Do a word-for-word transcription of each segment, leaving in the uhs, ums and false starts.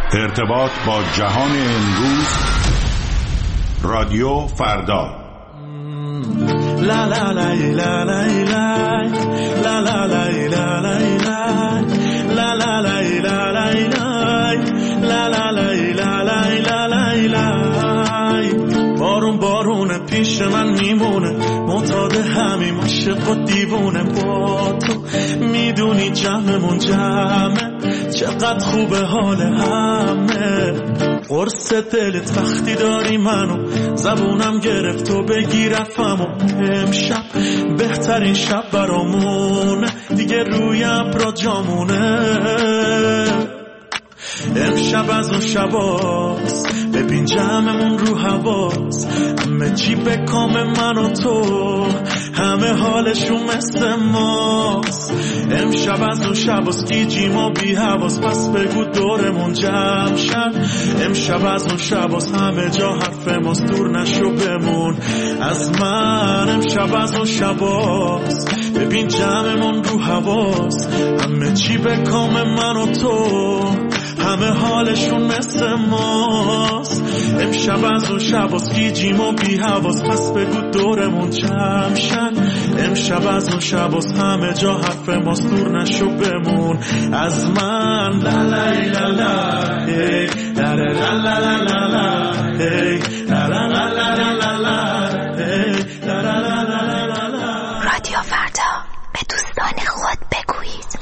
ارتباط با جهان امروز، رادیو فردا. لا لا لا لا لا لا لا لا لا لا لا لا لا لا لا لا لا. بارون بارونه پیش من میمونه، معتاد همین عاشق و دیوونه. با تو میدونی جمعمون جمعه، چقدر خوبه حال همه. قرص دلت وقتی داری منو، زبونم گرفت و بگی رفم. و امشب بهترین شب برامونه، دیگه روی ابرا جامونه. امشب از اون شباست، ببین جمعمون رو حواست. همه چی به کام من و تو، همه حالشون مثل ماست. امشب از اون شباست، گیجیم و بی حواس. پس بگو دورمون جمع شد. امشب از اون شباست، همه جا حرف ماست. دور نشو بمون از من. امشب از اون شباست، ببین جمعمون رو حواست. همه چی به کام من و تو، همه حالشون مثل ماست. امشب از اون شباست، گیجیم و بی حواس. پس بگو دورمون جمع شد. امشب از اون شباست، همه جا حرف ماست. دور نشو بمون از من. لا لا لا لا هی لا لا لا لا لا لا هی لا لا لا لا لا لا هی لا لا لا لا لا لا. رادیو فردا، به دوستان خود بگویید.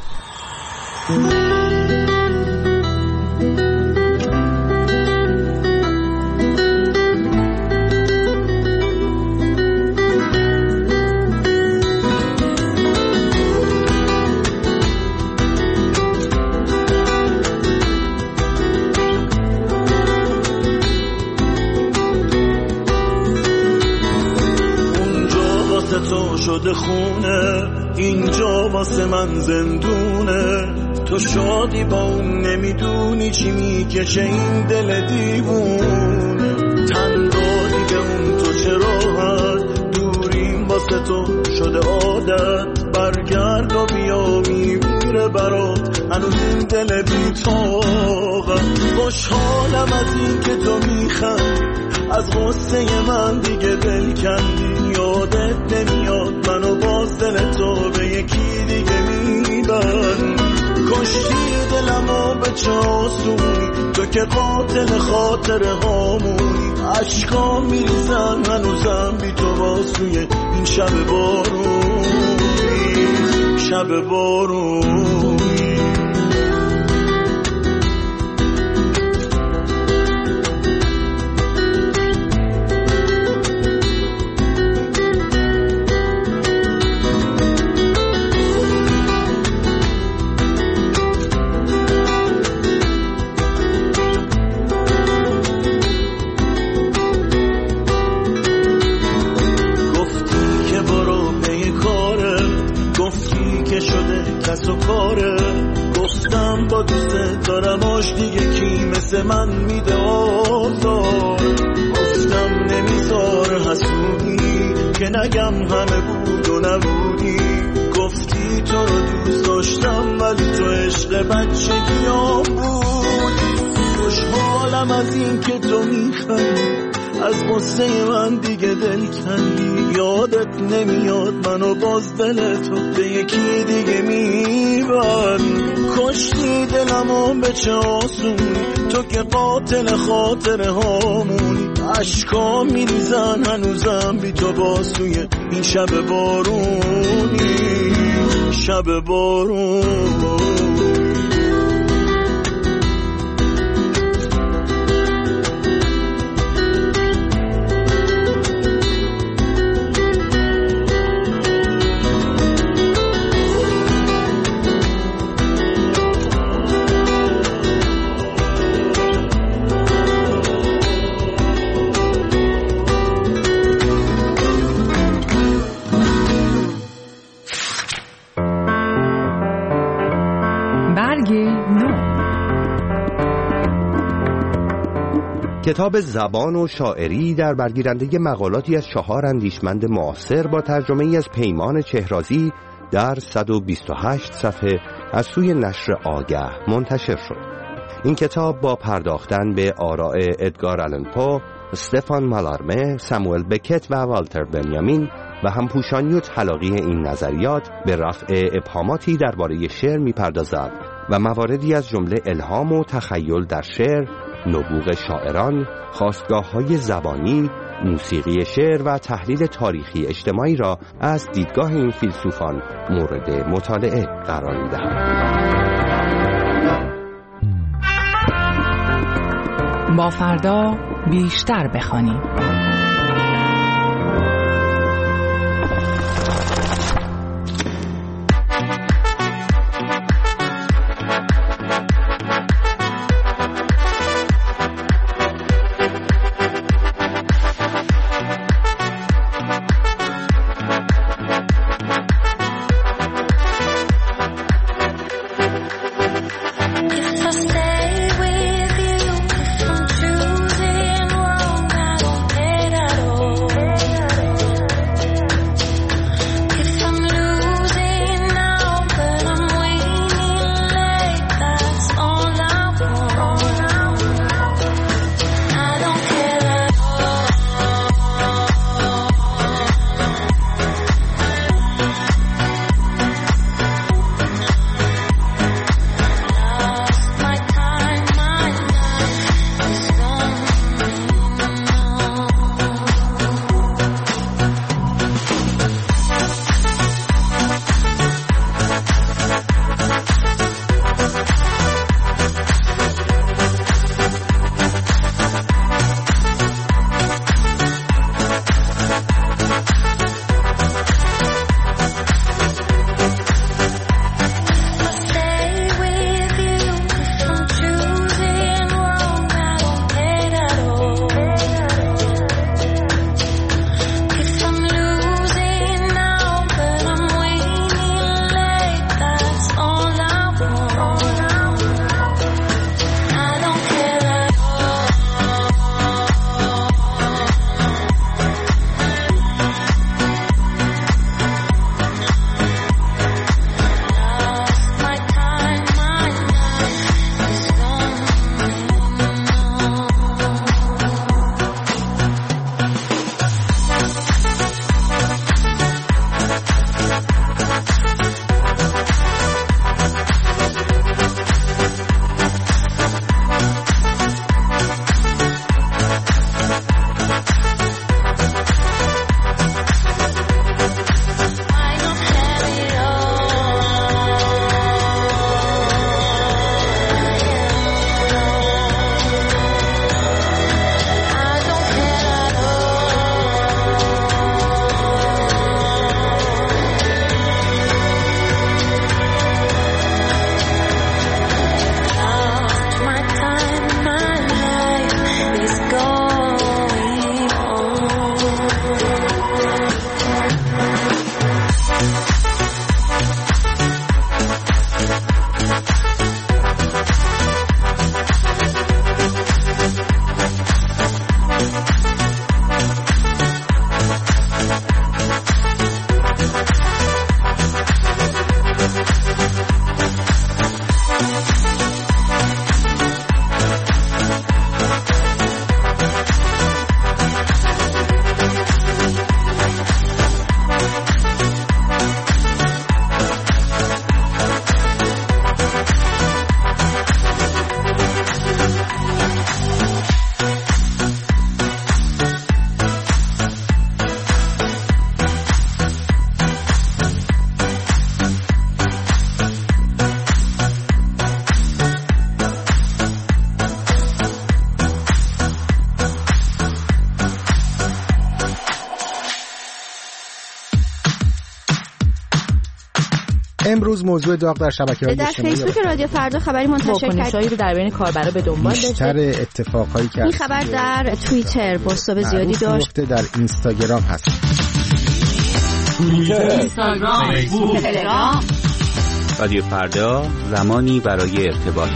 تو شده خونه، اینجا واسه من زندونه. تو شادی با اون، نمیدونی چی میکشه این دل دیوونه. تن دادی به اون، تو چه راحت دوریم واسه تو شده عادت. برگرد و بیا، میمیره برات هنوز این دل بی‌طاقت. خوشحالم از این که تو میخندی، از غصه من دیگه دل کندی. یادت نمیاد منو باز دل تو به یکی دیگه میبند. کشتی دلمو به چه آسونی، تو که قاتل خاطره هامونی. عشقا میریزن هنوزم بی تو واسوی این شب بارونی، شب بارونی. کس و کاره، گفتم با دوست دارم آش دیگه کی مثل من میده آزار. گفتم نمیذار حسودی که نگم همه بود و نبودی. گفتی تو رو دوست داشتم ولی تو عشق بچگیام بودی. خوشحالم از این که تو میخندی، از غصه من دیگه دل کندی. یادت نمیاد منو باز دل تو به یکی دیگه میبند. کشتی دلمو به چه آسونی، تو که قاتل خاطره هامونی. عشقا میریزن هنوزم بی تو باسوی این شب بارونی، شب بارونی. کتاب زبان و شاعری در برگیرنده مقالاتی از چهار اندیشمند معاصر با ترجمه ای از پیمان چهرازی در صد و بیست و هشت صفحه از سوی نشر آگه منتشر شد. این کتاب با پرداختن به آراء ادگار آلن پو، استفان مالارمه، ساموئل بکت و والتر بنیامین و همپوشانی و تلاقی این نظریات به رفع ابهاماتی درباره شعر می‌پردازد و مواردی از جمله الهام و تخیل در شعر، نبوغ شاعران، خاستگاه‌های زبانی، موسیقی شعر و تحلیل تاریخی اجتماعی را از دیدگاه این فیلسوفان مورد مطالعه قرار می‌دهد. با فردا بیشتر بخوانیم. امروز موضوع داغ در شبکه‌های اجتماعی در فیسبوک رادیو فردا خبری منتشر کرد رو در بین کاربرا به دنبال داشته. بیشتر اتفاقایی که این خبر در توییتر پست‌های زیادی داشت. در اینستاگرام هست. توییتر، اینستاگرام، فیسبوک، تلگرام. رادیو فردا، زمانی برای ارتباط.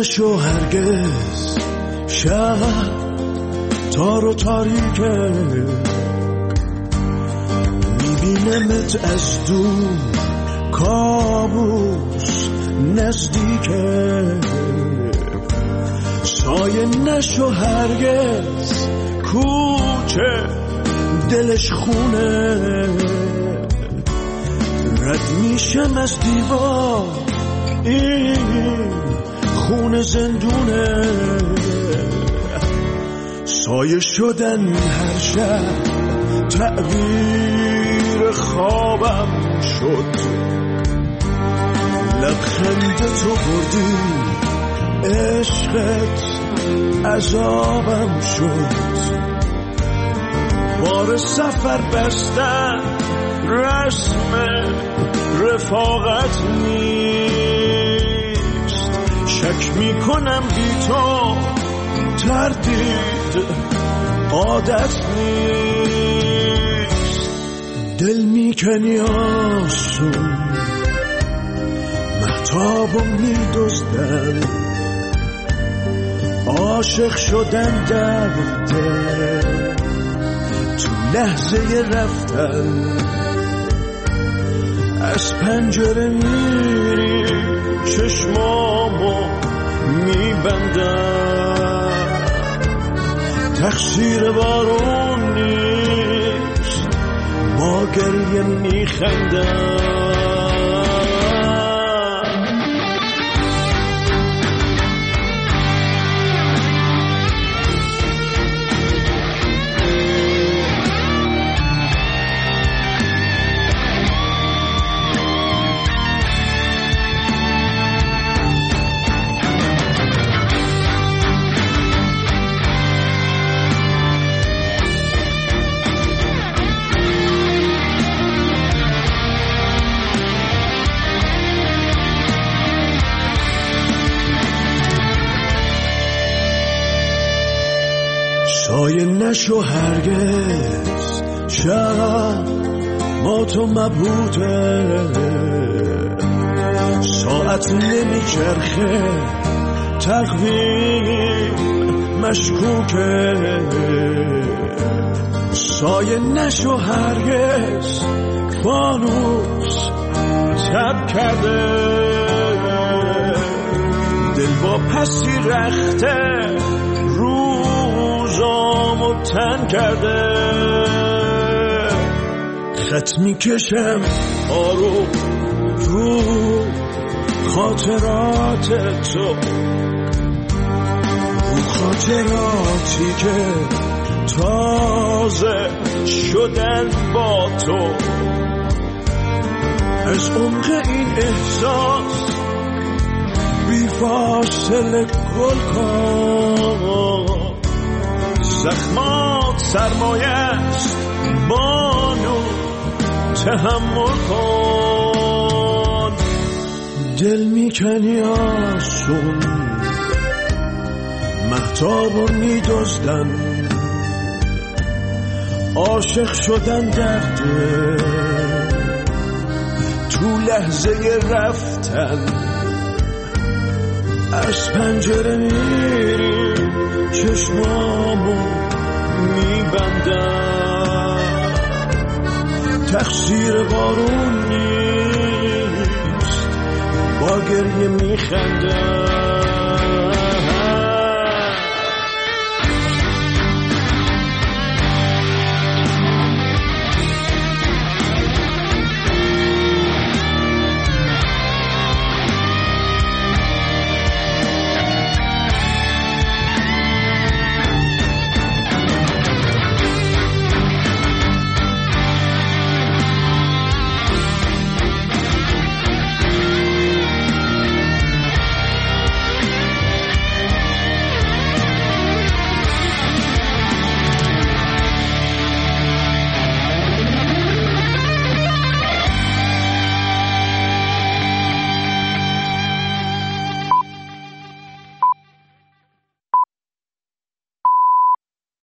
نشو هرگز شب تار و تاریکه، میبینمت از دور کابوس نزدیکه، سایه نشو هرگز کوچه دلش خونه، رد میشم از دیوار این خونه زندونه، سایه شدن هر شب تعبیر خوابم شد، لبخند تو بردی عشقت عذابم شد، بار سفر بستن رسم رفاقت نیست، شک میکنم بی تو تردید عادت نیست، دل میکنی آسون مهتابو میدزدن، عاشق شدن درده تو لحظه رفتن، از پنجره میری چشمامو میبندم، تقصیر بارون نیست با گریه میخندم. سایه نشو هرگز شب ما تو مبهوته، ساعت نمیچرخه تقویم مشکوکه، سایه نشو هرگز فانوس تب کرده، دل با پسی رخته روزامو تن کرده، خط میکشم آروم رو خاطرات تو، رو خاطراتی که تازه شدن با تو، از عمق این احساس بی فاصله گل کن، زخمات سرمایه است بانو تحمل کن، دل میکنی آسون مهتابو میدزدن، عاشق شدن درده تو لحظه رفتن، از پنجره میری چشمامو میبندم، تقصیر بارون نیست با گریه میخندم.